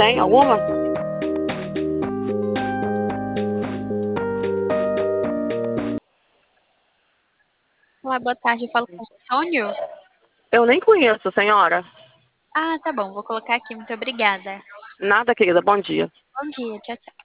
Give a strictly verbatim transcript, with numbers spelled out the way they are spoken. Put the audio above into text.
Tem alguma? Olá, boa tarde. Eu falo com o Antônio? Eu nem conheço, senhora. Ah, tá bom. Vou colocar aqui. Muito obrigada. Nada, querida. Bom dia. Bom dia. Tchau, tchau.